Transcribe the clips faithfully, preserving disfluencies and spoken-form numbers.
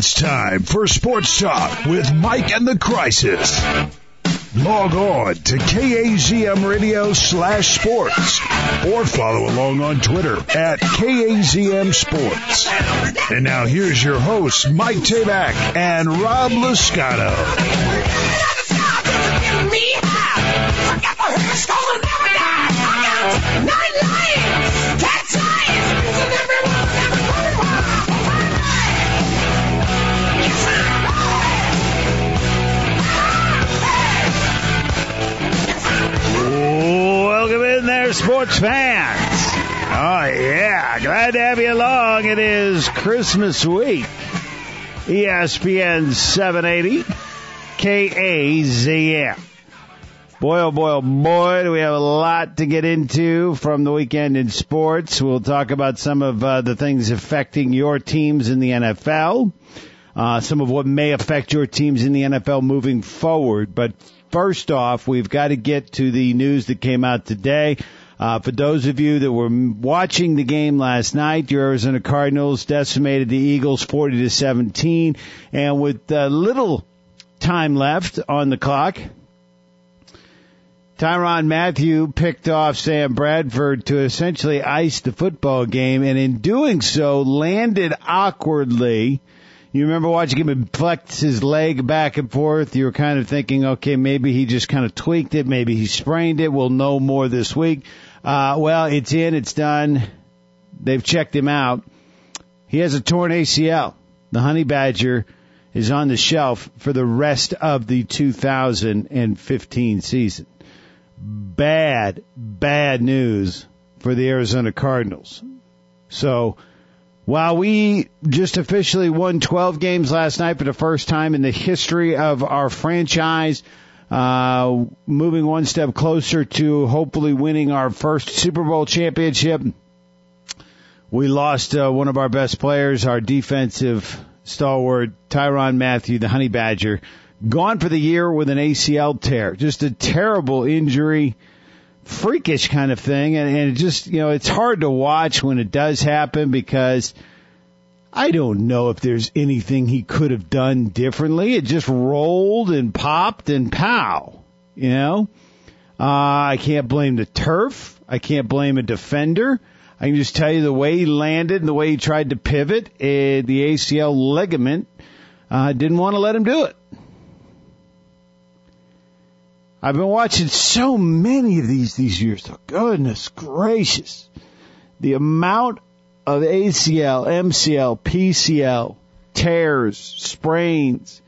It's time for Sports Talk with Mike and the Crisis. Log on to K A Z M Radio slash sports or follow along on Twitter at K A Z M Sports. And now here's your hosts, Mike Tabak and Rob Luscato. Welcome in there, sports fans. Oh, yeah. Glad to have you along. It is Christmas week. E S P N seven eighty, K A Z M. Boy, oh boy, oh boy, do we have a lot to get into from the weekend in sports. We'll talk about some of uh, the things affecting your teams in the N F L, uh, some of what may affect your teams in the N F L moving forward. But first off, we've got to get to the news that came out today. Uh, for those of you that were watching the game last night, your Arizona Cardinals decimated the Eagles forty to seventeen. And with uh, little time left on the clock, Tyrann Mathieu picked off Sam Bradford to essentially ice the football game, and in doing so, landed awkwardly. You remember watching him flex his leg back and forth? You were kind of thinking, okay, maybe he just kind of tweaked it. Maybe he sprained it. We'll know more this week. Uh, well, it's in. It's done. They've checked him out. He has a torn A C L. The Honey Badger is on the shelf for the rest of the two thousand fifteen season. Bad, bad news for the Arizona Cardinals. So, while we just officially won twelve games last night for the first time in the history of our franchise, uh, moving one step closer to hopefully winning our first Super Bowl championship, we lost uh, one of our best players, our defensive stalwart, Tyrann Mathieu, the Honey Badger, gone for the year with an A C L tear. Just a terrible injury. Freakish kind of thing, and, and it just, you know, it's hard to watch when it does happen because I don't know if there's anything he could have done differently. It just rolled and popped and pow, you know. Uh, I can't blame the turf. I can't blame a defender. I can just tell you the way he landed and the way he tried to pivot, uh, the A C L ligament uh, didn't want to let him do it. I've been watching so many of these these years. Oh, goodness gracious. The amount of A C L, M C L, P C L, tears, sprains,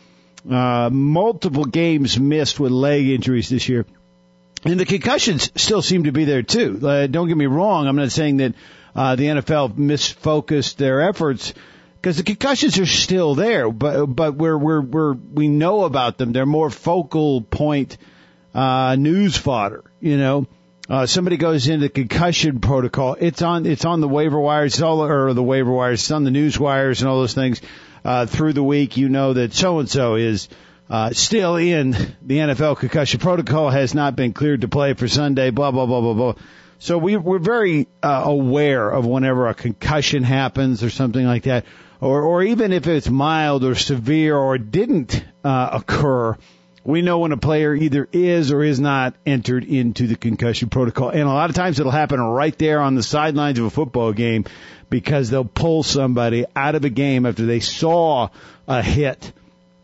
uh, multiple games missed with leg injuries this year. And the concussions still seem to be there, too. Uh, don't get me wrong. I'm not saying that uh, the N F L misfocused their efforts, because the concussions are still there, but but we're we're we're we know about them. They're more focal point uh news fodder. You know, uh somebody goes into concussion protocol. It's on it's on the waiver wires. It's all or the waiver wires. It's on the news wires and all those things uh through the week. You know that so and so is uh still in the N F L concussion protocol. Has not been cleared to play for Sunday. Blah blah blah blah blah. So we we're very uh, aware of whenever a concussion happens or something like that. Or, or even if it's mild or severe or didn't uh, occur, we know when a player either is or is not entered into the concussion protocol. And a lot of times it'll happen right there on the sidelines of a football game because they'll pull somebody out of a game after they saw a hit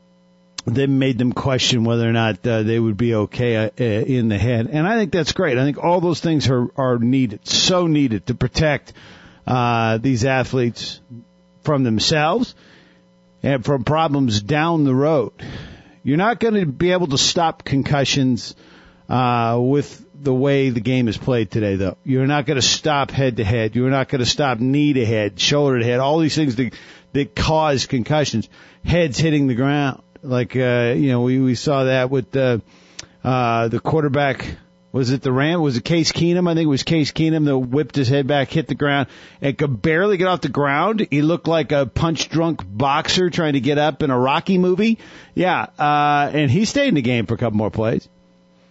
that made them question whether or not uh, they would be okay uh, in the head. And I think that's great. I think all those things are, are needed, so needed to protect uh, these athletes from themselves and from problems down the road. You're not going to be able to stop concussions uh, with the way the game is played today, though. You're not going to stop head-to-head. You're not going to stop knee-to-head, shoulder-to-head, all these things that, that cause concussions. Heads hitting the ground. Like, uh, you know, we, we saw that with the, uh, the quarterback. Was it the Ram? Was it Case Keenum? I think it was Case Keenum that whipped his head back, hit the ground, and could barely get off the ground. He looked like a punch-drunk boxer trying to get up in a Rocky movie. Yeah, uh, and he stayed in the game for a couple more plays.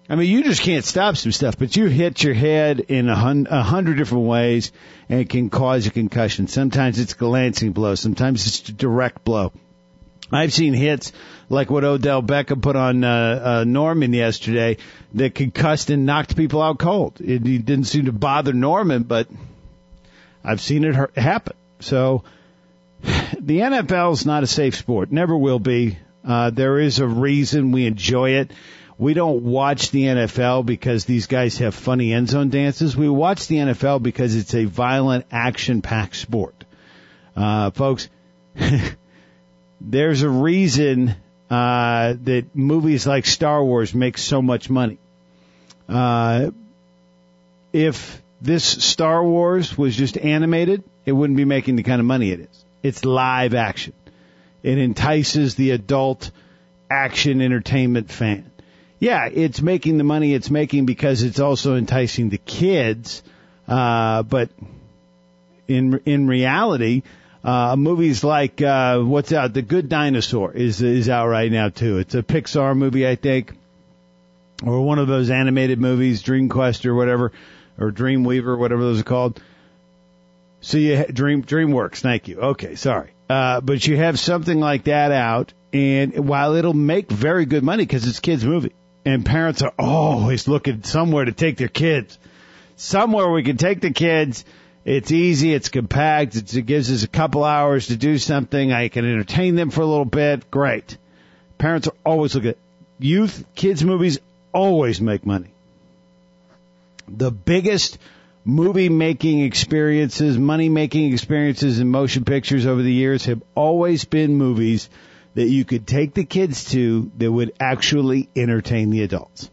I mean, you just can't stop some stuff, but you hit your head in a, hun- a hundred different ways, and it can cause a concussion. Sometimes it's a glancing blow. Sometimes it's a direct blow. I've seen hits like what Odell Beckham put on uh, uh, Norman yesterday that concussed and knocked people out cold. It, it didn't seem to bother Norman, but I've seen it hurt, happen. So the N F L is not a safe sport. Never will be. Uh, there is a reason we enjoy it. We don't watch the N F L because these guys have funny end zone dances. We watch the N F L because it's a violent, action-packed sport. Uh, folks, there's a reason uh, that movies like Star Wars make so much money. Uh, if this Star Wars was just animated, it wouldn't be making the kind of money it is. It's live action. It entices the adult action entertainment fan. Yeah, it's making the money it's making because it's also enticing the kids. Uh, but in in reality, uh, movies like uh, what's out, The Good Dinosaur is is out right now too. It's a Pixar movie, I think, or one of those animated movies, Dream Quest or whatever, or Dreamweaver, whatever those are called. So you ha- Dream DreamWorks, thank you. Okay, sorry, uh, but you have something like that out, and while it'll make very good money because it's a kids' movie. And parents are always looking somewhere to take their kids. Somewhere we can take the kids. It's easy. It's compact. It's, it gives us a couple hours to do something. I can entertain them for a little bit. Great. Parents are always looking. Youth, kids' movies always make money. The biggest movie-making experiences, money-making experiences in motion pictures over the years have always been movies that you could take the kids to that would actually entertain the adults.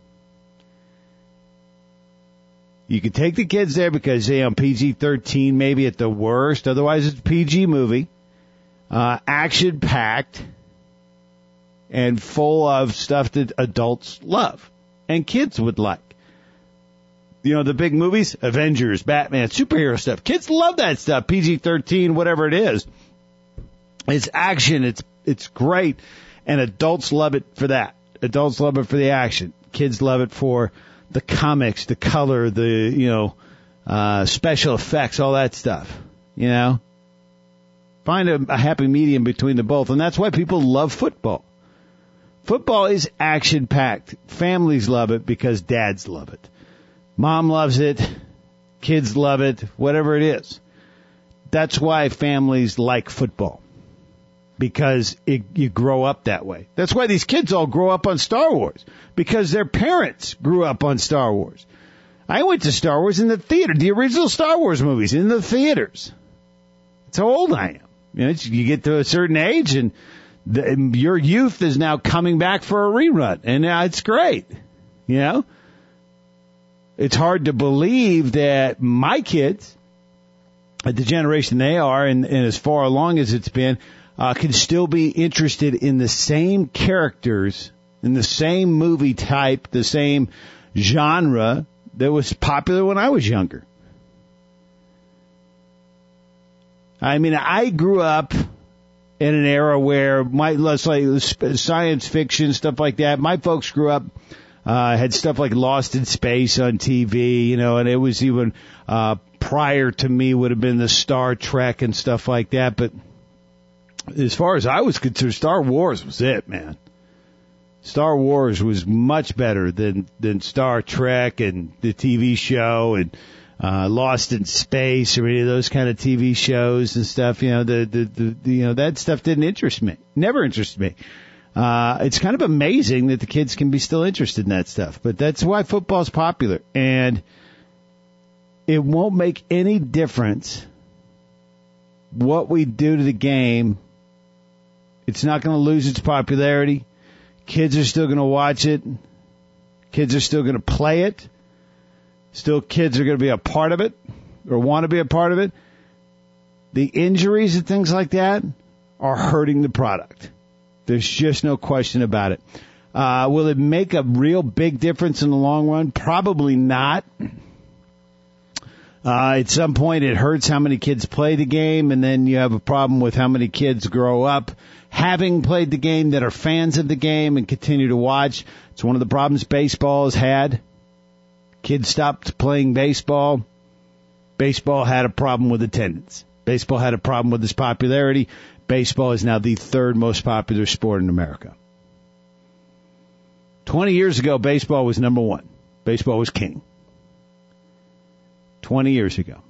You could take the kids there because they're on P G thirteen, maybe at the worst. Otherwise, it's a P G movie, uh, action-packed, and full of stuff that adults love and kids would like. You know, the big movies, Avengers, Batman, superhero stuff. Kids love that stuff, P G thirteen, whatever it is. It's action, it's It's great, and adults love it for that. Adults love it for the action. Kids love it for the comics, the color, the, you know, uh, special effects, all that stuff, you know. Find a, a happy medium between the both, and that's why people love football. Football is action-packed. Families love it because dads love it. Mom loves it. Kids love it. Whatever it is. That's why families like football. Because it, you grow up that way. That's why these kids all grow up on Star Wars. Because their parents grew up on Star Wars. I went to Star Wars in the theater. The original Star Wars movies in the theaters. That's how old I am. You know, you get to a certain age and the, your youth is now coming back for a rerun. And uh, it's great. You know? It's hard to believe that my kids, at the generation they are, and, and as far along as it's been, Uh, can still be interested in the same characters, in the same movie type, the same genre that was popular when I was younger. I mean, I grew up in an era where my, let's say, science fiction, stuff like that. My folks grew up, uh, had stuff like Lost in Space on T V, you know, and it was even, uh, prior to me would have been the Star Trek and stuff like that, but as far as I was concerned, Star Wars was it, man. Star Wars was much better than, than Star Trek and the T V show and uh, Lost in Space or any of those kind of T V shows and stuff. You know, the, the, the, the you know that stuff didn't interest me. Never interested me. Uh, it's kind of amazing that the kids can be still interested in that stuff. But that's why football's popular. And it won't make any difference what we do to the game. It's not going to lose its popularity. Kids are still going to watch it. Kids are still going to play it. Still, kids are going to be a part of it or want to be a part of it. The injuries and things like that are hurting the product. There's just no question about it. Uh, will it make a real big difference in the long run? Probably not. Uh, at some point, it hurts how many kids play the game, and then you have a problem with how many kids grow up having played the game, that are fans of the game and continue to watch. It's one of the problems baseball has had. Kids stopped playing baseball. Baseball had a problem with attendance. Baseball had a problem with its popularity. Baseball is now the third most popular sport in America. Twenty years ago, baseball was number one. Baseball was king. Twenty years ago.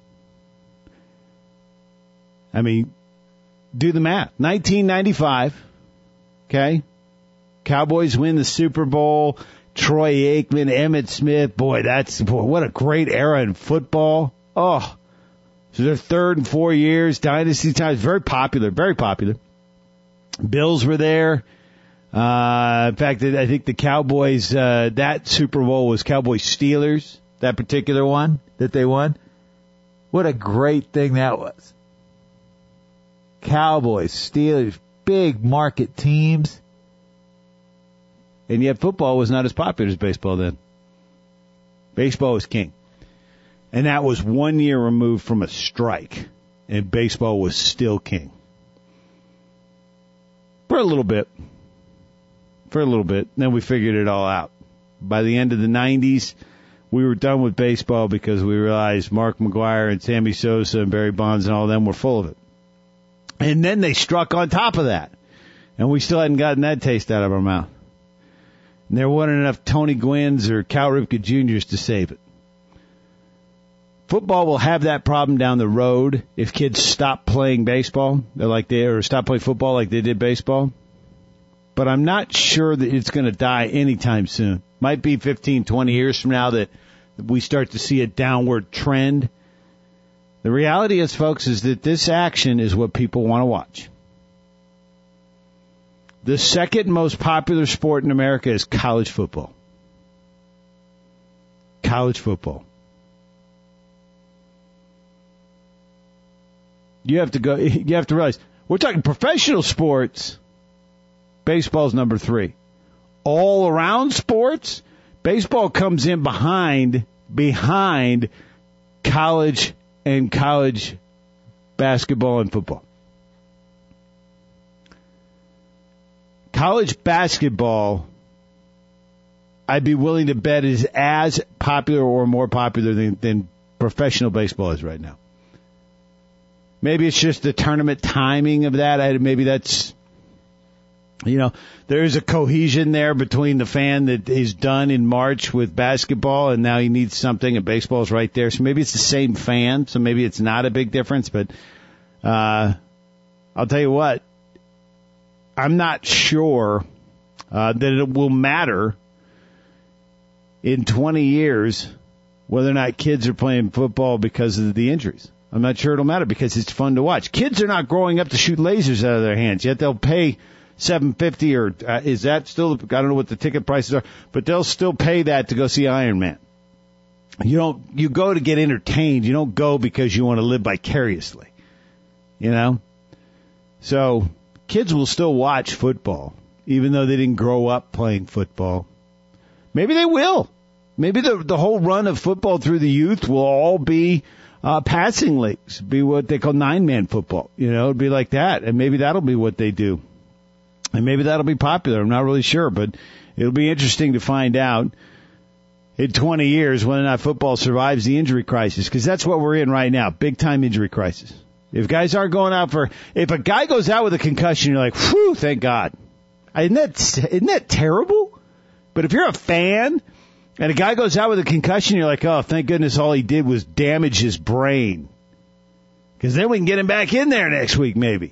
I mean, do the math. nineteen ninety-five, okay? Cowboys win the Super Bowl. Troy Aikman, Emmitt Smith. Boy, that's, boy, what a great era in football. Oh, so their third and four years, dynasty times, very popular, very popular. Bills were there. Uh, in fact, I think the Cowboys, uh, that Super Bowl was Cowboys Steelers, that particular one that they won. What a great thing that was. Cowboys, Steelers, big market teams. And yet football was not as popular as baseball then. Baseball was king. And that was one year removed from a strike. And baseball was still king. For a little bit. For a little bit. Then we figured it all out. By the end of the nineties, we were done with baseball because we realized Mark McGwire and Sammy Sosa and Barry Bonds and all of them were full of it. And then they struck on top of that. And we still hadn't gotten that taste out of our mouth. And there wasn't enough Tony Gwynns or Cal Ripken Juniors to save it. Football will have that problem down the road if kids stop playing baseball, like they or stop playing football like they did baseball. But I'm not sure that it's going to die anytime soon. Might be fifteen, twenty years from now that we start to see a downward trend. The reality is, folks, is that this action is what people want to watch. The second most popular sport in America is college football. College football. You have to go, you have to realize, we're talking professional sports. Baseball's number three. All around sports, baseball comes in behind, behind college and college basketball and football. College basketball, I'd be willing to bet, is as popular or more popular than, than professional baseball is right now. Maybe it's just the tournament timing of that. I, maybe that's, you know, there's a cohesion there between the fan that is done in March with basketball and now he needs something and baseball's right there. So maybe it's the same fan. So maybe it's not a big difference. But uh, I'll tell you what, I'm not sure uh, that it will matter in twenty years whether or not kids are playing football because of the injuries. I'm not sure it'll matter because it's fun to watch. Kids are not growing up to shoot lasers out of their hands, yet they'll pay seven fifty or uh, is that still, I don't know what the ticket prices are, but they'll still pay that to go see Iron Man. You don't, you go to get entertained. You don't go because you want to live vicariously, you know? So kids will still watch football, even though they didn't grow up playing football. Maybe they will. Maybe the the whole run of football through the youth will all be uh, passing leagues, be what they call nine-man football. You know, it'd be like that, and maybe that'll be what they do. And maybe that'll be popular. I'm not really sure, but it'll be interesting to find out in twenty years whether or not football survives the injury crisis, because that's what we're in right now, big-time injury crisis. If guys aren't going out for, if a guy goes out with a concussion, you're like, whew, thank God. Isn't that, isn't that terrible? But if you're a fan and a guy goes out with a concussion, you're like, oh, thank goodness all he did was damage his brain. Because then we can get him back in there next week, maybe.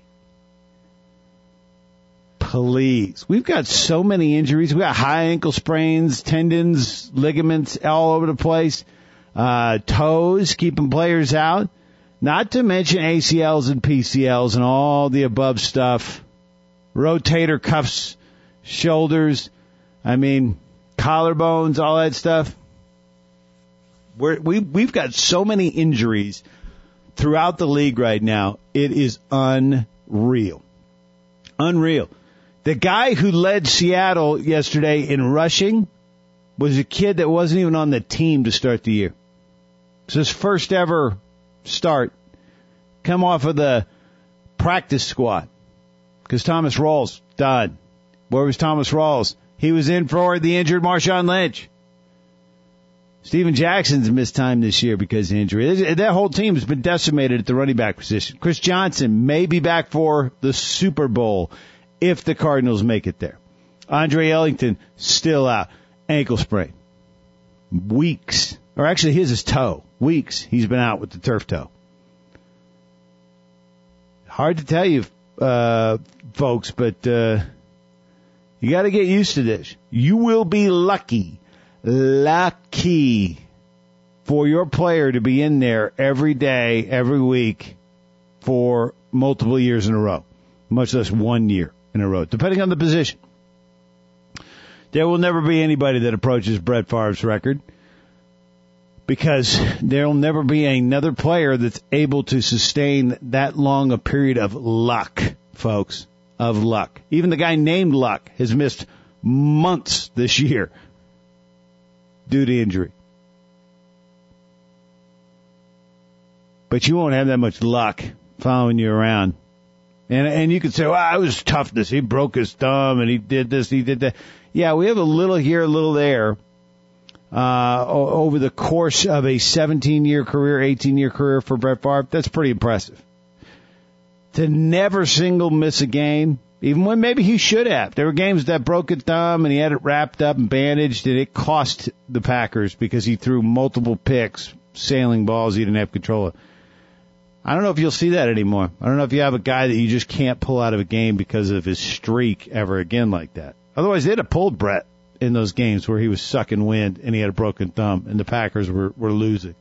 Please. We've got so many injuries. We've got high ankle sprains, tendons, ligaments all over the place, uh, toes, keeping players out. Not to mention A C Ls and P C Ls and all the above stuff. Rotator cuffs, shoulders, I mean, collarbones, all that stuff. We're, we, we've got so many injuries throughout the league right now. It is unreal. Unreal. The guy who led Seattle yesterday in rushing was a kid that wasn't even on the team to start the year. It's his first ever start. Come off of the practice squad. because Thomas Rawls, done. Where was Thomas Rawls? He was in for the injured Marshawn Lynch. Steven Jackson's missed time this year because of injury. That whole team has been decimated at the running back position. Chris Johnson may be back for the Super Bowl if the Cardinals make it there. Andre Ellington still out. Ankle sprain. Weeks. Or actually his is toe. Weeks he's been out with the turf toe. Hard to tell you, uh, folks, but uh, you got to get used to this. You will be lucky. Lucky for your player to be in there every day, every week for multiple years in a row, much less one year in a row, depending on the position. There will never be anybody that approaches Brett Favre's record because there will never be another player that's able to sustain that long a period of luck, folks, of luck. Even the guy named Luck has missed months this year due to injury. But you won't have that much luck following you around. And and you could say, well, it was toughness. He broke his thumb and he did this, he did that. Yeah, we have a little here, a little there uh, over the course of a seventeen-year career, eighteen-year career for Brett Favre. That's pretty impressive. To never single miss a game, even when maybe he should have. There were games that broke his thumb and he had it wrapped up and bandaged, and it cost the Packers because he threw multiple picks, sailing balls he didn't have control of. I don't know if you'll see that anymore. I don't know if you have a guy that you just can't pull out of a game because of his streak ever again like that. Otherwise, they'd have pulled Brett in those games where he was sucking wind and he had a broken thumb and the Packers were, were losing.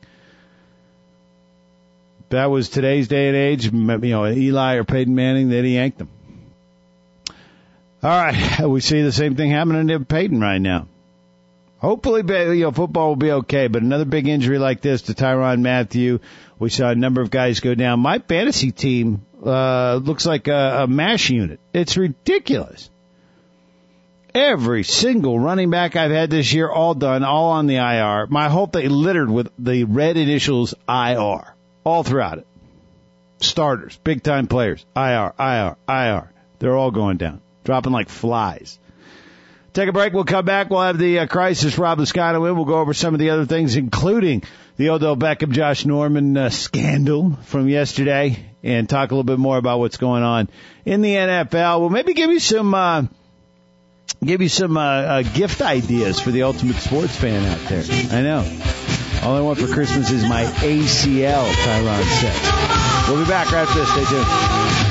That was today's day and age. You know, Eli or Peyton Manning, they'd yanked them. All right, we see the same thing happening to Peyton right now. Hopefully, you know, football will be okay, but another big injury like this to Tyrann Mathieu. We saw a number of guys go down. My fantasy team uh, looks like a, a MASH unit. It's ridiculous. Every single running back I've had this year, all done, all on the I R. My whole thing littered with the red initials I R, all throughout it. Starters, big-time players, I R, I R, I R. They're all going down, dropping like flies. Take a break. We'll come back. We'll have the uh, Crisis Rob Lascano in. We'll go over some of the other things, including the Odell Beckham, Josh Norman uh, scandal from yesterday, and talk a little bit more about what's going on in the N F L. We'll maybe give you some uh, give you some uh, uh, gift ideas for the ultimate sports fan out there. I know. All I want for Christmas is my A C L, Tyron said. We'll be back right after this. Stay tuned.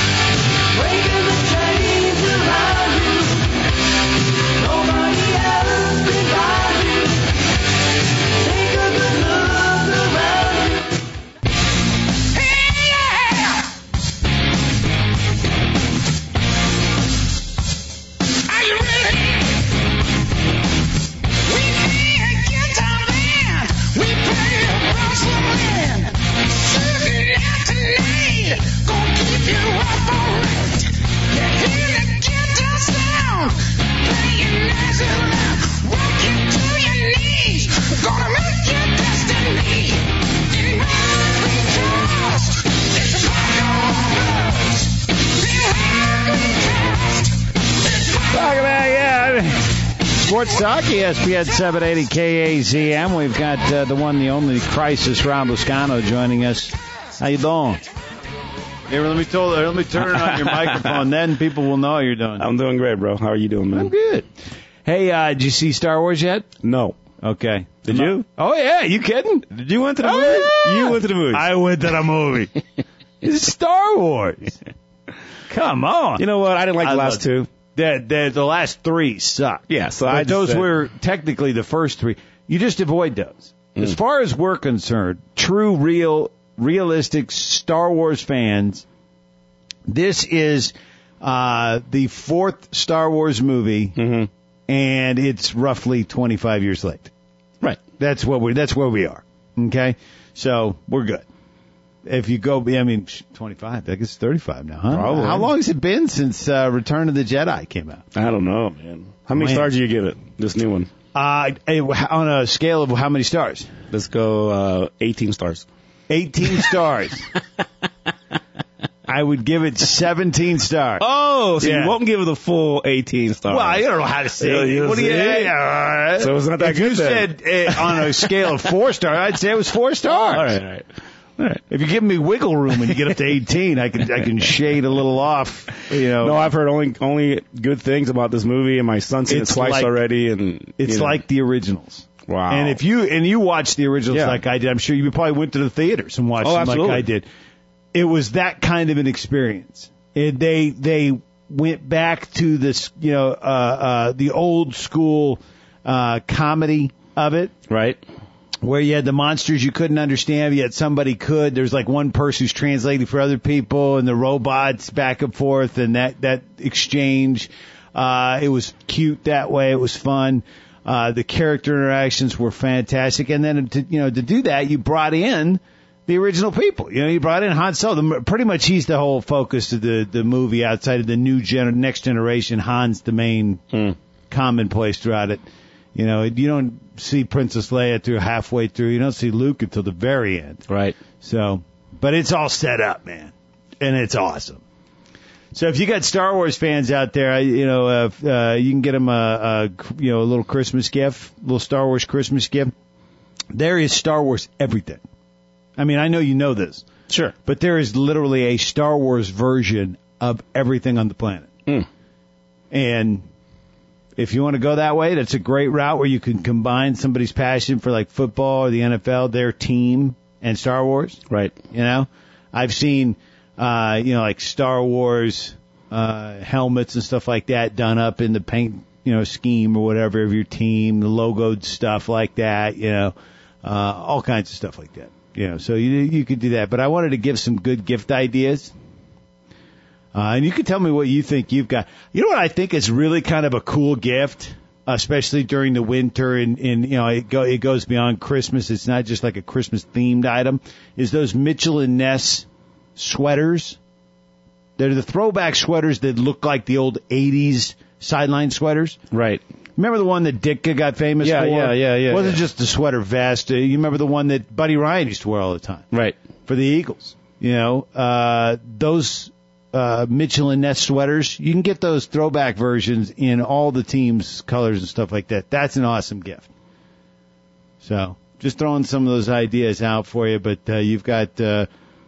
Sports Talk, E S P N seven eighty K A Z M. We've got uh, the one, the only Crisis Rob Lascano joining us. How you doing? Here, let me tell, let me turn on your microphone. Then people will know how you're doing. I'm doing great, bro. How are you doing, man? I'm good. Hey, uh, did you see Star Wars yet? No. Okay. Did I'm you? Not, oh yeah, you kidding? Did you went to the oh, movie? Yeah. You went to the movie. I went to the movie. It's Star Wars. Come on. You know what? I didn't like the I last two. The, the, the last three suck. Yeah, so but I just those said, were technically the first three. You just avoid those. Mm. As far as we're concerned, true, real, realistic Star Wars fans, this is uh, the fourth Star Wars movie, mm-hmm. and it's roughly twenty-five years late. Right. That's what we. That's where we are. Okay, so we're good. If you go, I mean, twenty-five, I guess it's thirty-five now, huh? Probably. How long has it been since uh, Return of the Jedi came out? I don't know, man. How many Man. stars do you give it, this new one? Uh, on a scale of how many stars? Let's go uh, eighteen stars. eighteen stars. I would give it seventeen stars. Oh, so Yeah. you won't give it the full eighteen stars. Well, I don't know how to say Yeah, it. you What do you? see? Uh, So it's not that if good you then. said uh, on a scale of four stars, I'd say it was four stars. all right, all right. All right. If you give me wiggle room and you get up to eighteen, I can I can shade a little off. You know, No, I've heard only only good things about this movie, and my son's seen it It's twice like- already. And it's you know. like the originals. Wow. And if you and you watched the originals Yeah. like I did, I'm sure you probably went to the theaters and watched Oh, them like absolutely. I did. It was that kind of an experience. It, they they went back to this, you know, uh, uh, the old school uh, comedy of it, right, where you had the monsters you couldn't understand, yet somebody could. There's like one person who's translating for other people, and the robots back and forth, and that that exchange. Uh, it was cute that way. It was fun. Uh, the character interactions were fantastic, and then to you know to do that, you brought in the original people. You know, you brought in Han Solo. The, pretty much, he's the whole focus of the the movie. Outside of the new gener- next generation, Han's the main Hmm. commonplace throughout it. You know, you don't see Princess Leia through halfway through. You don't see Luke until the very end. right. So, but it's all set up, man, and it's awesome. So if you got Star Wars fans out there, I- you know, uh, uh, you can get them a, a, you know, a little Christmas gift, a little Star Wars Christmas gift. There is Star Wars everything. I mean, I know you know this, Sure. but there is literally a Star Wars version of everything on the planet. Mm. And if you want to go that way, that's a great route where you can combine somebody's passion for like football or the N F L, their team, and Star Wars. Right. You know, I've seen, uh, you know, like Star Wars uh, helmets and stuff like that done up in the paint, you know, scheme or whatever of your team, the logoed stuff like that. You know, uh, all kinds of stuff like that. You know, so you you could do that. But I wanted to give some good gift ideas. Uh, and you can tell me what you think you've got. You know what I think is really kind of a cool gift, especially during the winter, and, and you know it, go, it goes beyond Christmas. It's not just like a Christmas themed item. Is those Mitchell and Ness sweaters? They're the throwback sweaters that look like the old eighties sideline sweaters. Right. Remember the one that Ditka got famous Yeah, for? yeah, yeah, yeah, It wasn't yeah. just the sweater vest. Uh, You remember the one that Buddy Ryan used to wear all the time Right. for the Eagles. You know, uh, those uh, Mitchell and Ness sweaters, you can get those throwback versions in all the teams' colors and stuff like that. That's an awesome gift. So, just throwing some of those ideas out for you, but uh, you've got uh,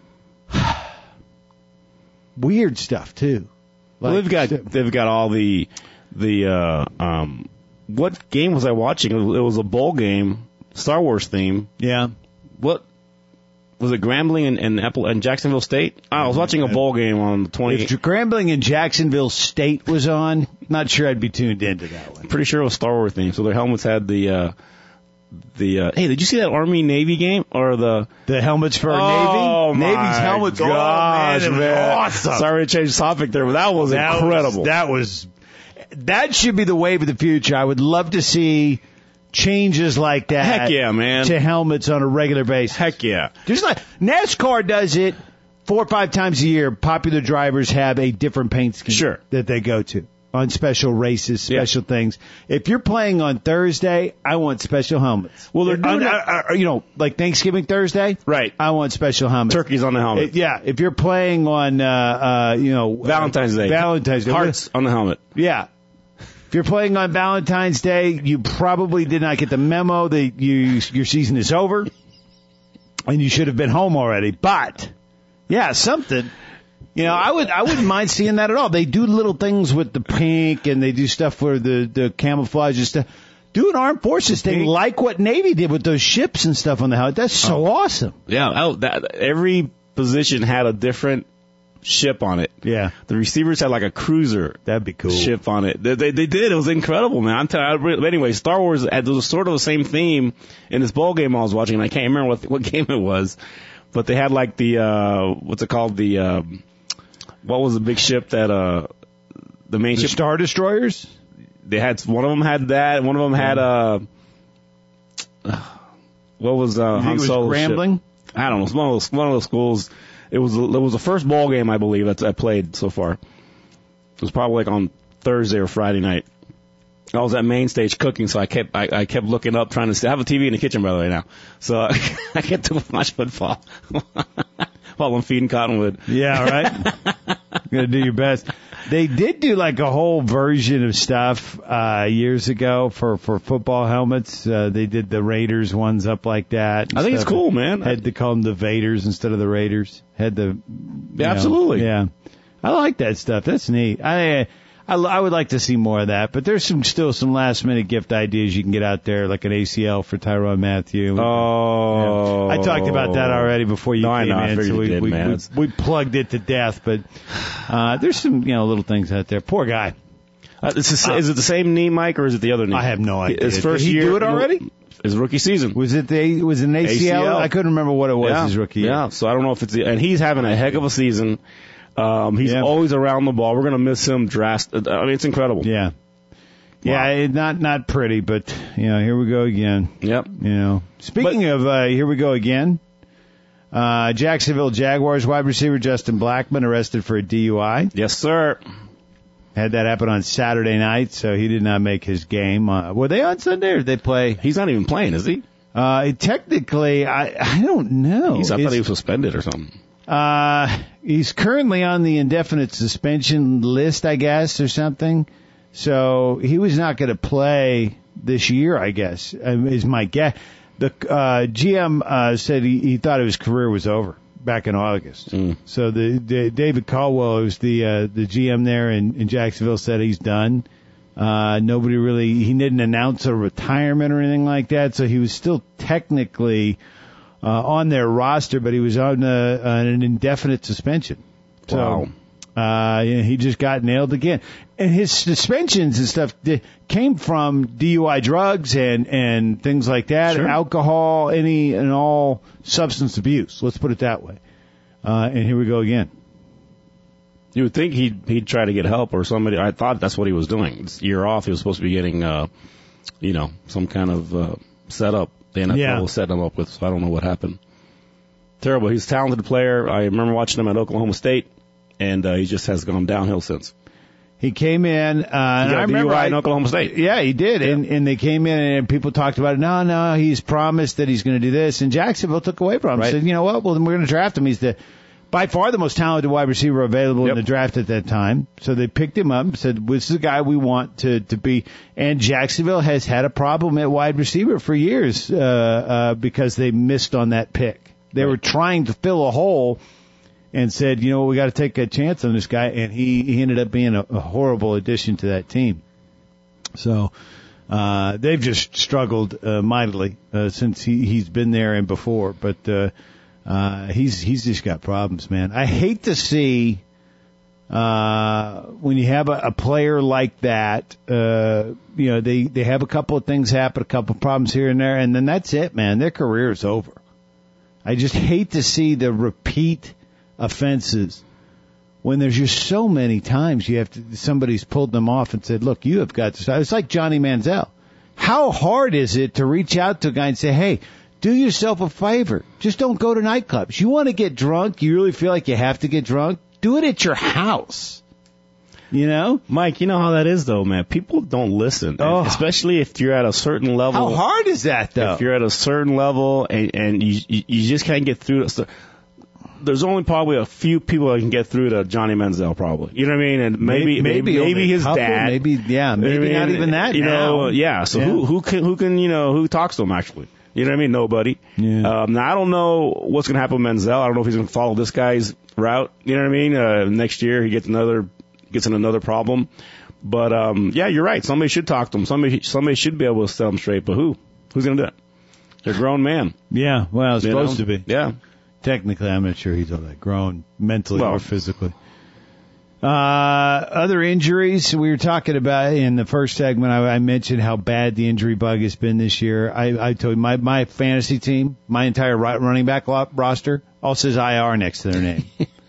weird stuff too. Well, Like- they've got they've got all the the uh, um. What game was I watching? It was, it was a bowl game, Star Wars theme. yeah. What was it? Grambling and and, Apple, and Jacksonville State. I was watching a bowl game on the twenty. If Grambling and Jacksonville State was on, not sure I'd be tuned into that one. Pretty sure it was Star Wars theme. So their helmets had the uh, the. Uh, hey, did you see that Army Navy game or the? The helmets for Oh, Navy? my Navy's helmets. gosh, oh, man, it was man. awesome. Sorry to change the topic there, but that was That incredible. Was, that was, that should be the wave of the future. I would love to see changes like that. Heck yeah, man. To helmets on a regular basis. Heck yeah. Just like NASCAR does it four or five times a year. Popular drivers have a different paint scheme Sure. that they go to on special races, special things. If you're playing on Thursday, I want special helmets. Well, they're doing Uh, it- uh, uh, you know, like Thanksgiving Thursday. Right. I want special helmets. Turkeys on the helmet. Uh, yeah, if you're playing on, uh, uh, you know, Valentine's Day. Valentine's Day. Hearts on the helmet. Yeah. If you're playing on Valentine's Day, you probably did not get the memo that you, your season is over, and you should have been home already. But yeah, something. You know, I would I wouldn't mind seeing that at all. They do little things with the pink, and they do stuff for the the camouflage and stuff. Do an armed forces thing Pink. like what Navy did with those ships and stuff on the helmet. That's so awesome. Yeah. Oh, that, every position had a different ship on it. Yeah, The receivers had like a cruiser that'd be cool. ship on it. They, they, they did. It was incredible, man. I'm telling you. Anyway, Star Wars had there was sort of the same theme in this bowl game I was watching, and I can't remember what what game it was, but they had like the uh what's it called the um, what was the big ship that uh the main The ship Star Destroyers. they had one of them had that one of them had uh what was uh You think Han it was Solo's ship? Grambling? I don't know. It's one of those one of those schools. It was it was the first ball game I believe that I played so far. It was probably like on Thursday or Friday night. I was at main stage cooking, so I kept I, I kept looking up trying to see. I have a T V in the kitchen by the way now, so I get to watch football. while I'm feeding Cottonwood. Yeah, right. Gotta do your best. They did do like a whole version of stuff uh years ago for for football helmets. Uh, they did the Raiders ones up like that. I think it's cool, man. Had to call them the Vaders instead of the Raiders. Had the yeah, absolutely. Know, yeah, I like that stuff. That's neat. I. I, I would like to see more of that, but there's some still some last minute gift ideas you can get out there, like an A C L for Tyrann Mathieu. Oh, yeah. I talked about that already before you no, came I know. in, I so we, did, we, man. we, we plugged it to death. But uh, there's some you know little things out there. Poor guy. Uh, is, uh, is it the same knee, Mike, or is it the other knee? I have no idea. His first Did he year, do it already? His rookie season. Was it the was it an A C L? A C L. I couldn't remember what it was. Yeah. His rookie year. Yeah, so I don't know if it's the, and he's having a heck of a season. Um, he's Yeah. always around the ball. We're going to miss him drastic. I mean, it's incredible. Yeah. Yeah, it, not not pretty, but you know, here we go again. Yep. You know, speaking But- of uh, here we go again. Uh, Jacksonville Jaguars wide receiver Justin Blackmon arrested for a D U I. Yes, sir. Had that happen on Saturday night, so he did not make his game. Uh, were they on Sunday or did they play? He's not even playing, is he? Uh, technically, I I don't know. He's, I thought Is- he was suspended or something. Uh, he's currently on the indefinite suspension list, I guess, or something. So he was not going to play this year, I guess, um, is my guess. The uh, G M uh, said he, he thought his career was over back in August. Mm. So the, the David Caldwell, who's the uh, the G M there in, in Jacksonville, said he's done. Uh, nobody really, he didn't announce a retirement or anything like that, so he was still technically uh, on their roster, but he was on, a, on an indefinite suspension. So, Wow. Uh, yeah, he just got nailed again. And his suspensions and stuff th- came from D U I drugs and, and things like that, Sure. alcohol, any and all substance abuse. Let's put it that way. Uh, and here we go again. You would think he'd he'd try to get help or somebody. I thought that's what he was doing. This year off, he was supposed to be getting, uh, you know, some kind of uh, setup. The N F L Yeah. was setting him up with. So I don't know what happened. Terrible. He's a talented player. I remember watching him at Oklahoma State, and uh, he just has gone downhill since. He came in, uh, He and got I a D U remember I I, in Oklahoma State. Yeah, he did. And, and they came in and people talked about it. No, no, he's promised that he's going to do this. And Jacksonville took away from him. Right. Said, you know what? Well, then we're going to draft him. He's the, by far the most talented wide receiver available Yep. in the draft at that time. So they picked him up and said, this is the guy we want to, to be. And Jacksonville has had a problem at wide receiver for years, uh, uh, because they missed on that pick. They Right. were trying to fill a hole and said, you know, we got to take a chance on this guy, and he, he ended up being a, a horrible addition to that team. So uh, they've just struggled uh, mightily uh, since he, he's been there and before. But uh, uh, he's he's just got problems, man. I hate to see uh, when you have a, a player like that. Uh, you know, they they have a couple of things happen, a couple of problems here and there, and then that's it, man. Their career is over. I just hate to see the repeat offenses when there's just so many times you have to, somebody's pulled them off and said, look, you have got to stop. It's like Johnny Manziel. How hard is it to reach out to a guy and say, hey, do yourself a favor. Just don't go to nightclubs. You want to get drunk? You really feel like you have to get drunk? Do it at your house. You know? Mike, you know how that is, though, man. People don't listen, Oh. especially if you're at a certain level. How hard is that, though? If you're at a certain level and, and you, you you just can't get through to, there's only probably a few people that can get through to Johnny Manziel, probably. You know what I mean? And maybe maybe, maybe, only a his couple, dad. Maybe, yeah, maybe I mean, not even that You now. know, yeah. So Yeah. who who can who can you know who talks to him actually? You know what I mean? Nobody. Yeah. Um, now I don't know what's going to happen with Manziel. I don't know if he's going to follow this guy's route. You know what I mean? Uh, next year he gets another gets in another problem. But um, yeah, you're right. Somebody should talk to him. Somebody somebody should be able to set him straight. But who? Who's going to do it? They're a grown man. Yeah, well, it's you supposed know? to be. Yeah. Technically, I'm not sure he's all that grown, mentally Well. or physically. Uh, other injuries, we were talking about in the first segment, I, I mentioned how bad the injury bug has been this year. I, I told you, my, my fantasy team, my entire ri- running back lo- roster, all says I R next to their name.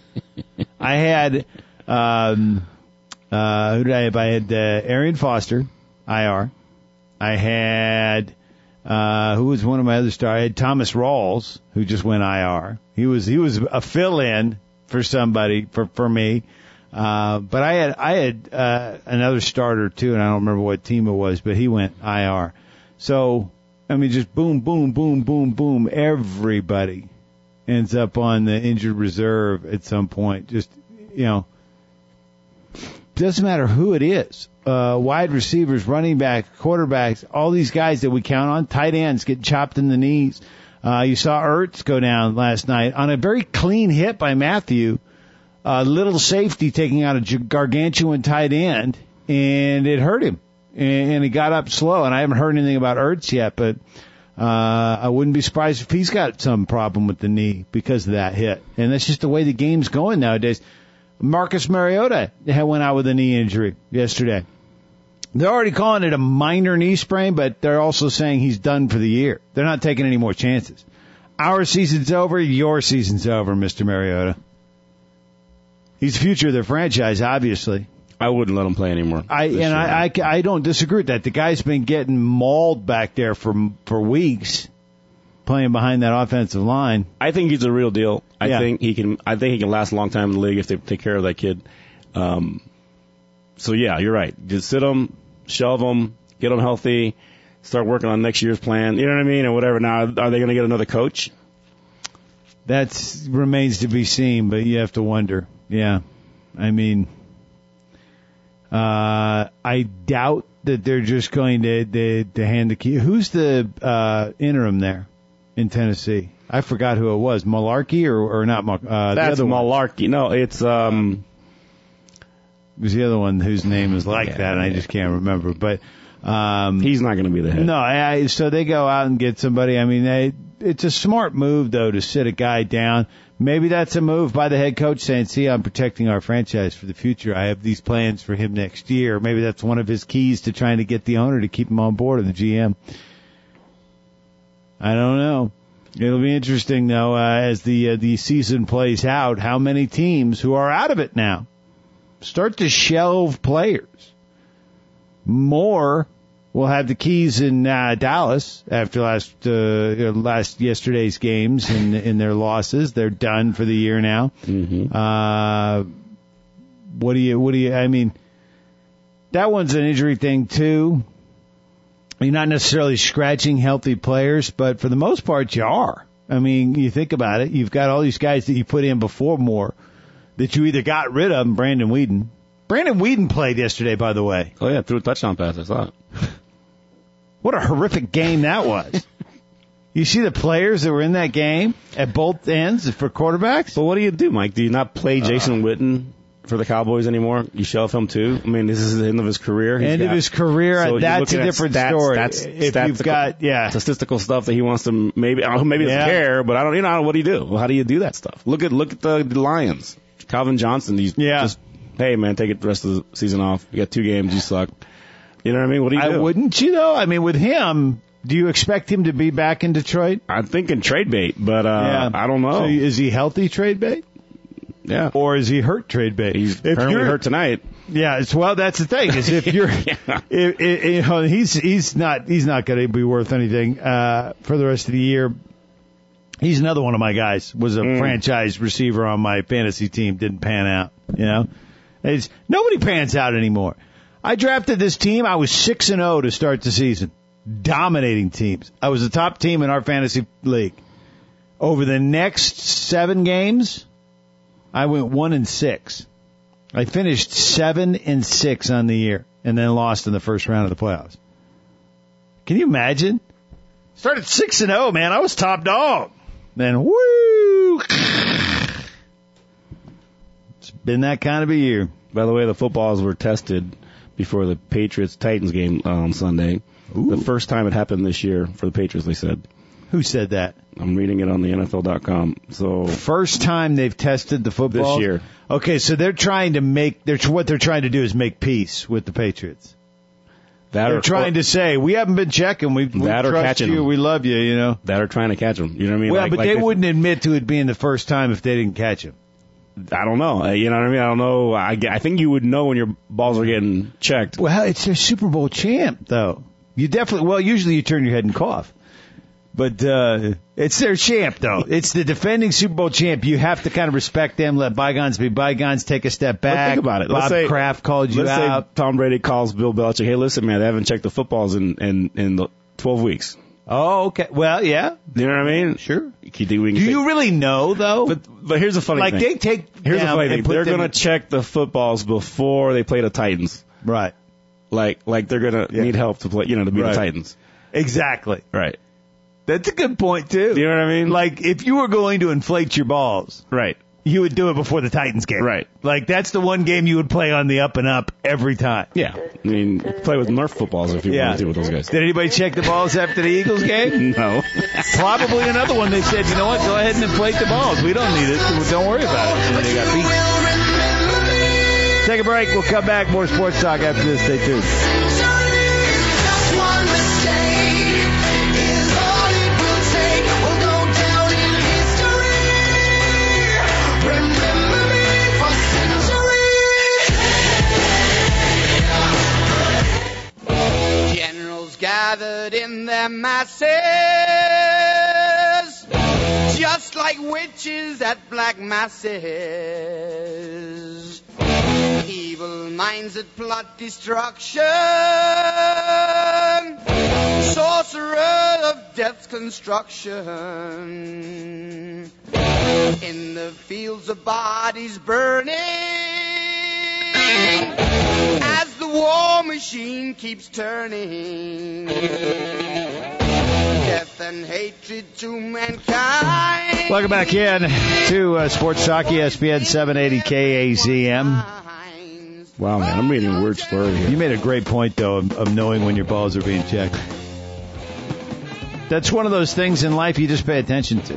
I had, um, uh, who did I have? I had uh, Arian Foster, I R. I had, uh, who was one of my other stars? I had Thomas Rawls, who just went I R. He was, he was a fill-in for somebody, for, for me. Uh, but I had, I had, uh, another starter too, and I don't remember what team it was, but he went I R. So, I mean, just boom, boom, boom, boom, boom. Everybody ends up on the injured reserve at some point. Just, you know, doesn't matter who it is. Uh, wide receivers, running backs, quarterbacks, all these guys that we count on, tight ends get chopped in the knees. Uh, you saw Ertz go down last night on a very clean hit by Matthew. A uh, little safety taking out a gargantuan tight end, and it hurt him. And, and he got up slow, and I haven't heard anything about Ertz yet, but uh, I wouldn't be surprised if he's got some problem with the knee because of that hit. And that's just the way the game's going nowadays. Marcus Mariota went out with a knee injury yesterday. They're already calling it a minor knee sprain, but they're also saying he's done for the year. They're not taking any more chances. Our season's over. Your season's over, Mister Mariota. He's the future of their franchise, obviously. I wouldn't let him play anymore. I and I, I, I don't disagree with that. The guy's been getting mauled back there for for weeks, playing behind that offensive line. I think he's a real deal. I yeah. think he can. I think he can last a long time in the league if they take care of that kid. Um, so yeah, you're right. Just sit him, shelve him, get him healthy, start working on next year's plan. You know what I mean, or whatever. Now, are they going to get another coach? That remains to be seen, but you have to wonder. Yeah, I mean, uh, I doubt that they're just going to, to, to hand the key. Who's the uh, interim there in Tennessee? I forgot who it was. Malarkey or, or not? Uh, That's the other Malarkey. One. No, it's um. It was the other one whose name is like yeah, that, and I just can't remember. But um, he's not going to be the head. No, I, so they go out and get somebody. I mean, they, it's a smart move though to sit a guy down. Maybe that's a move by the head coach saying, "See, I'm protecting our franchise for the future. I have these plans for him next year." Maybe that's one of his keys to trying to get the owner to keep him on board, or the G M. I don't know. It'll be interesting though uh, as the uh, the season plays out. How many teams who are out of it now start to shelve players? More will have the keys in uh, Dallas after last uh, last yesterday's games and in their losses. They're done for the year now. Mm-hmm. Uh, what do you? What do you? I mean, that one's an injury thing too. You're not necessarily scratching healthy players, but for the most part, you are. I mean, you think about it. You've got all these guys that you put in before more that you either got rid of. Brandon Weeden. Brandon Weeden played yesterday, by the way. Oh yeah, threw a touchdown pass. I saw it. What a horrific game that was. You see the players that were in that game at both ends for quarterbacks? But what do you do, Mike? Do you not play Jason uh, Witten for the Cowboys anymore? You shelf him too? I mean, this is the end of his career. He's end got, of his career, so that's a different stats, story. That's if you've got, yeah. statistical stuff that he wants to maybe, I don't know, maybe doesn't yeah. care, but I don't, you know, what do you do? Well, how do you do that stuff? Look at, look at the, the Lions. Calvin Johnson, he's yeah. just, hey man, take it the rest of the season off. You got two games, you suck. You know what I mean? What do you do? I wouldn't you though? I mean, with him, do you expect him to be back in Detroit? I'm thinking trade bait, but uh, yeah. I don't know. So is he healthy trade bait? Yeah. Or is he hurt trade bait? He's if apparently hurt tonight. Yeah, it's, well, that's the thing. Is if you're, yeah. if, if, you know, he's he's not he's not going to be worth anything uh, for the rest of the year. He's another one of my guys. Was a mm. franchise receiver on my fantasy team. Didn't pan out. You know, it's, nobody pans out anymore. I drafted this team. I was six and zero to start the season, dominating teams. I was the top team in our fantasy league. Over the next seven games, I went one and six. I finished seven and six on the year, and then lost in the first round of the playoffs. Can you imagine? Started six and zero, man. I was top dog. Then woo! It's been that kind of a year. By the way, the footballs were tested before the Patriots-Titans game on Sunday. Ooh. The first time it happened this year for the Patriots, they said. Who said that? I'm reading it on the N F L dot com. So first time they've tested the football this year. Okay, so they're trying to make. They're what they're trying to do is make peace with the Patriots. That they're or, trying to say we haven't been checking. We, we that or trust catching you. them. We love you. You know. That or trying to catch them. You know what I mean? Well, like, but like they if, wouldn't admit to it being the first time if they didn't catch him. I don't know. You know what I mean? I don't know. I, I think you would know when your balls are getting checked. Well, it's their Super Bowl champ, though. You definitely. Well, usually you turn your head and cough. But uh it's their champ, though. It's the defending Super Bowl champ. You have to kind of respect them, let bygones be bygones, take a step back. Let's think about it. Bob Let's say, Kraft called you let's out. Say Tom Brady calls Bill Belichick, hey, listen, man, they haven't checked the footballs in, in, in the twelve weeks. Oh, okay. Well, yeah. You know what I mean? Sure. You think we can Do you take- really know, though? But but here's the funny like, thing. they take Here's the them funny and thing. put They're them gonna in- check the footballs before they play the Titans. Right. Like like they're gonna Yeah. need help to play. You know, to beat Right. the Titans. Exactly. Right. That's a good point, too. Do you know what I mean? Like, if you were going to inflate your balls, right. you would do it before the Titans game. Right. Like, that's the one game you would play on the up and up every time. Yeah. I mean, you play with Nerf footballs if you Yeah. want to with those guys. Did anybody check the balls after the Eagles game? No. Probably another one. They said, you know what, go ahead and inflate the balls. We don't need it. Don't worry about it. And they got beat. Take a break. We'll come back. More sports talk after this. Stay tuned. Gathered in their masses, just like witches at black masses. Evil minds that plot destruction, sorcerer of death's construction. In the fields of bodies burning, as the war machine keeps turning, death and hatred to mankind. Welcome back in to uh, Sports Talk, E S P N seven eighty K A Z M. Wow, man, I'm reading a weird story here. You made a great point, though, of, of knowing when your balls are being checked. That's one of those things in life you just pay attention to.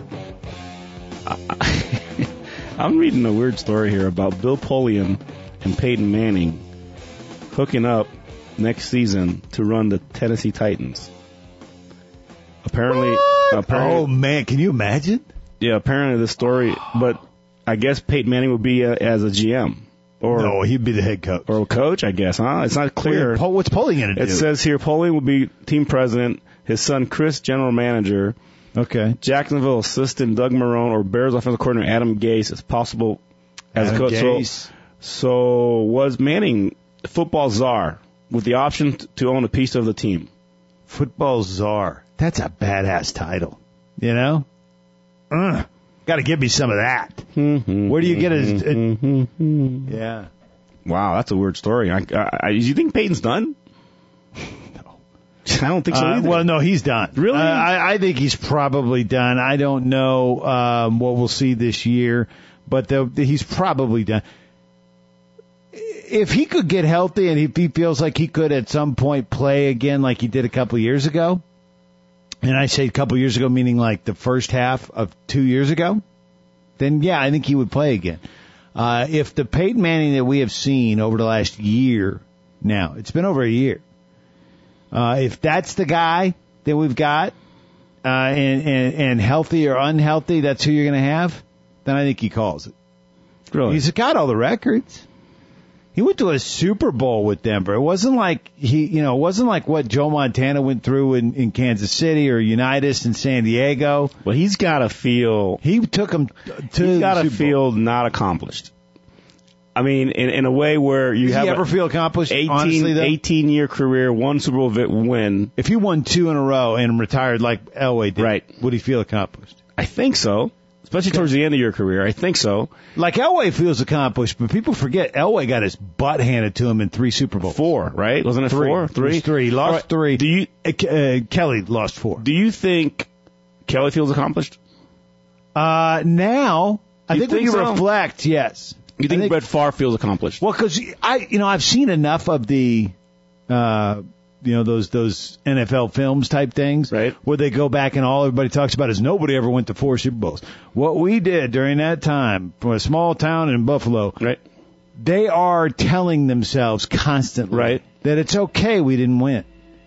I'm reading a weird story here about Bill Polian and Peyton Manning hooking up next season to run the Tennessee Titans. Apparently, apparently, Oh, man, can you imagine? yeah, apparently the story, but I guess Peyton Manning would be uh, as a G M or No, he'd be the head coach. or a coach, I guess, huh? It's not clear. Wait, Pol- what's Polly going to do? It says here Polian will be team president, his son Chris general manager, Okay. Jacksonville assistant Doug Marrone, or Bears offensive coordinator Adam Gase as possible as Adam a coach. Gase. So, so was Manning football czar with the option t- to own a piece of the team? Football czar. That's a badass title. You know? Uh, Got to give me some of that. Where do you get a... a yeah. Wow, that's a weird story. I, I, I, do you think Peyton's done? No. I don't think so Uh, either. well, no, he's done. Really? Uh, I, I think he's probably done. I don't know um, what we'll see this year, but the, the, he's probably done. If he could get healthy and if he feels like he could at some point play again like he did a couple of years ago, and I say a couple of years ago meaning like the first half of two years ago, then yeah, I think he would play again. Uh, if the Peyton Manning that we have seen over the last year now, it's been over a year, Uh, if that's the guy that we've got, uh, and, and, and healthy or unhealthy, that's who you're going to have, then I think he calls it. really? He's got all the records. He went to a Super Bowl with Denver. It wasn't like he, you know, it wasn't like what Joe Montana went through in, in Kansas City or Unitas in San Diego. well, he's got to feel. He took him to He's the got to Super Bowl. feel not accomplished. I mean, in, in a way where you Does have he ever a feel accomplished? eighteen, honestly, though, eighteen year career, one Super Bowl vi- win. if he won two in a row and retired like Elway did, Right. would he feel accomplished? I think so, especially towards the end of your career. I think so. Like Elway feels accomplished, but people forget Elway got his butt handed to him in three Super Bowls. Four, right? Wasn't it Three. four? It was Three. three. He lost All right. three. Do you Uh, Ke- uh, Kelly lost four. do you think Kelly feels accomplished? Uh, now, I You think, we think can so? reflect, yes. You think, I think Brett Favre feels accomplished? Well, because I, you know, I've seen enough of the, uh, you know, those those N F L films type things, Right. where they go back and all everybody talks about is nobody ever went to four Super Bowls. What we did during that time from a small town in Buffalo, Right. they are telling themselves constantly Right. that it's okay we didn't win.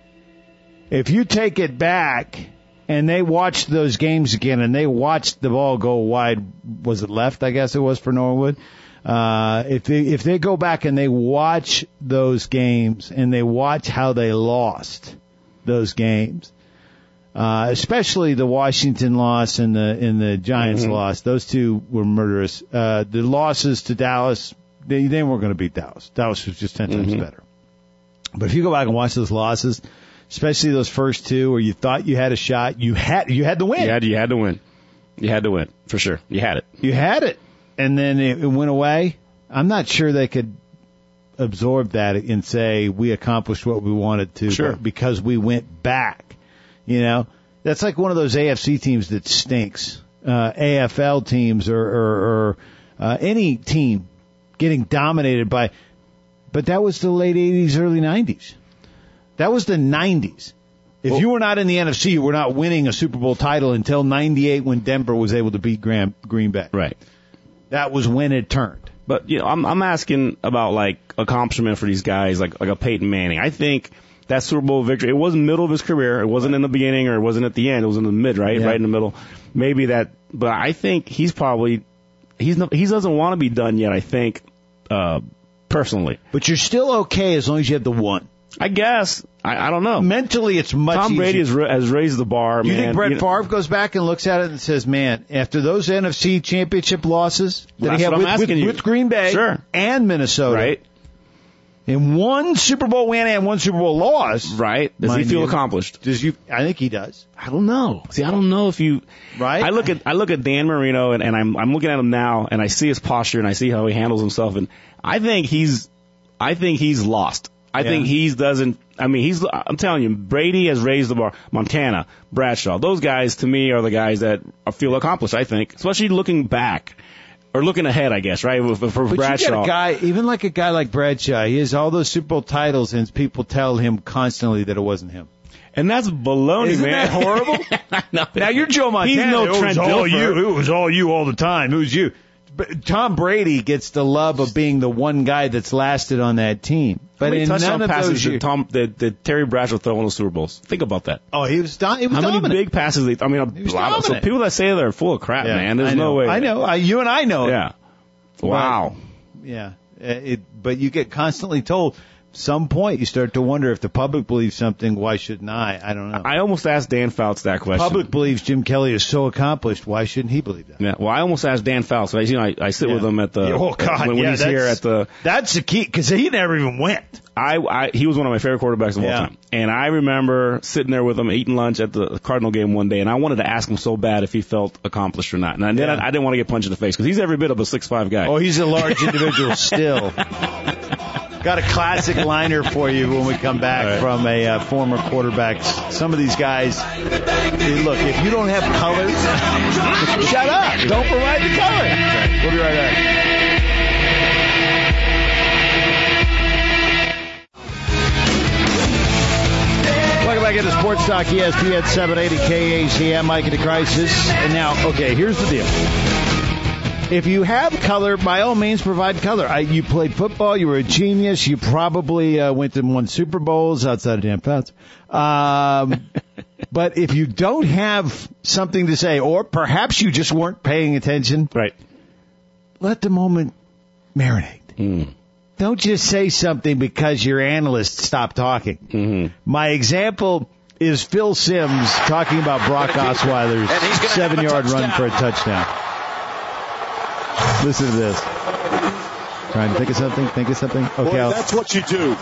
If you take it back and they watched those games again and they watched the ball go wide, was it left, I guess it was for Norwood? Uh, if they, if they go back and they watch those games and they watch how they lost those games, uh, especially the Washington loss and the, and the Giants Mm-hmm. loss, those two were murderous. Uh, the losses to Dallas, they, they weren't going to beat Dallas. Dallas was just ten Mm-hmm. times better. But if you go back and watch those losses, especially those first two where you thought you had a shot. You had you had to win. You had, you had to win. You had to win, for sure. You had it. You had it. And then it, it went away. I'm not sure they could absorb that and say we accomplished what we wanted to Sure. because we went back. You know, that's like one of those A F C teams that stinks. Uh, A F L teams or, or, or uh, any team getting dominated by, but that was the late eighties, early nineties. That was the nineties. If Well, you were not in the N F C, you were not winning a Super Bowl title until ninety-eight when Denver was able to beat Graham, Green Bay. Right. That was when it turned. But, you know, I'm, I'm asking about, like, accomplishment for these guys, like, like a Peyton Manning. I think that Super Bowl victory, it wasn't middle of his career. It wasn't in the beginning or it wasn't at the end. It was in the mid, right? Yeah. Right in the middle. Maybe that, but I think he's probably, he's no, he doesn't want to be done yet, I think, uh, personally. But you're still okay as long as you have the one. I guess. I, I don't know. Mentally, it's much Tom Brady easier. has, has raised the bar, Do you man. think Brett You know- Favre goes back and looks at it and says, man, after those N F C championship losses that Well, he that's had what with, I'm asking with, you. with Green Bay Sure. and Minnesota, Right? in one Super Bowl win and one Super Bowl loss, Right? Does he mind feel you, accomplished? Does you? I think he does. I don't know. See, I don't know if you. Right? I look at I look at Dan Marino and, and I'm I'm looking at him now and I see his posture and I see how he handles himself and I think he's I think he's lost. I Yeah. think he's doesn't. I mean, he's. I'm telling you, Brady has raised the bar. Montana, Bradshaw, those guys to me are the guys that feel accomplished. I think, especially looking back or looking ahead. I guess right for, for But Bradshaw. you get a guy, even like a guy like Bradshaw, he has all those Super Bowl titles, and people tell him constantly that it wasn't him. And that's baloney, Isn't man. that horrible? I know. Now you're Joe Montana. He's no it Trent was all Dilfer. you. It was all you all the time. It was you. But Tom Brady gets the love of being the one guy that's lasted on that team. But How many in touchdown none of passes those did years, Tom did, did Terry Bradshaw throw in the Super Bowls? Think about that. oh, he was, do- he was How dominant. many big passes? They, I mean, a was lot of, so dominant. people that say they're full of crap, Yeah, man. There's I know. no way. I know. I, you and I know. it. Yeah. Wow. Yeah. Uh, It, but you get constantly told. Some point you start to wonder if the public believes something. Why shouldn't I? I don't know. I almost asked Dan Fouts that question. Public believes Jim Kelly is so accomplished. Why shouldn't he believe that? Yeah. Well, I almost asked Dan Fouts. You know, I, I sit Yeah. with him at the. Yeah, oh God! when, when yeah, he's that's, here at the. That's the key because he never even went. I, I he was one of my favorite quarterbacks of Yeah. all time, and I remember sitting there with him eating lunch at the Cardinal game one day, and I wanted to ask him so bad if he felt accomplished or not, and then Yeah. I, I didn't want to get punched in the face because he's every bit of a six five guy. Oh, he's a large individual still. Got a classic liner for you when we come back All right. from a uh, former quarterback. Some of these guys, hey, look, if you don't have colors, shut up. Don't provide the color. We'll be right back. Welcome back into Sports Talk, E S P N seven eighty K A Z M, Mike in the Crisis. And now, okay, here's the deal. If you have color, by all means, provide color. I, you played football. You were a genius. You probably uh, went to one Super Bowls outside of Dan Fouts. Um, but if you don't have something to say, or perhaps you just weren't paying attention, Right. let the moment marinate. Mm. Don't just say something because your analyst stopped talking. Mm-hmm. My example is Phil Simms talking about Brock Osweiler's seven-yard run for a touchdown. Listen to this. Trying to think of something? Think of something? Okay, Boy, I'll, that's what you do.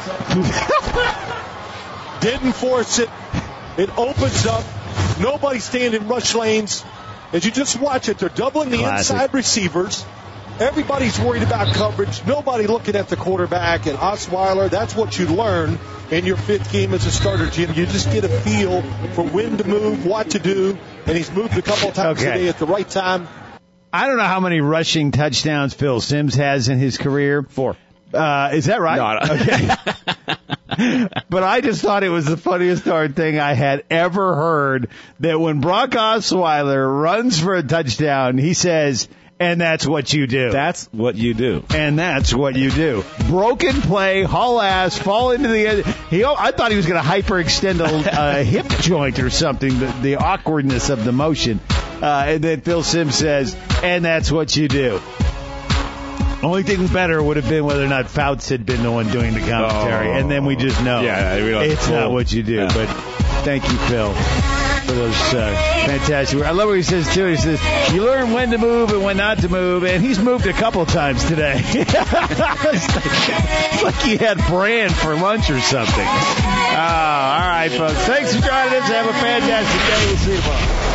Didn't force it. It opens up. Nobody standing in rush lanes. As you just watch it, they're doubling the Classic. inside receivers. Everybody's worried about coverage. Nobody looking at the quarterback. And Osweiler, that's what you learn in your fifth game as a starter, Jim. You just get a feel for when to move, what to do. And he's moved a couple times Okay. today at the right time. I don't know how many rushing touchdowns Phil Simms has in his career. Four. Uh, is that right? No, no. Okay. But I just thought it was the funniest darn thing I had ever heard, that when Brock Osweiler runs for a touchdown, he says, and that's what you do. That's what you do. And that's what you do. Broken play, haul ass, fall into the end. He, I thought he was going to hyperextend a, a hip joint or something, the, the awkwardness of the motion. Uh, and then Phil Simms says, and that's what you do. Only thing better would have been whether or not Fouts had been the one doing the commentary. Oh. And then we just know Yeah, we don't- it's not what you do. Yeah. But thank you, Phil. for those uh, fantastic. I love what he says too. He says you learn when to move and when not to move, and he's moved a couple times today. It's like, it's like he had bran for lunch or something. Oh, all right, folks. Thanks for joining us. Have a fantastic day. We'll see you tomorrow.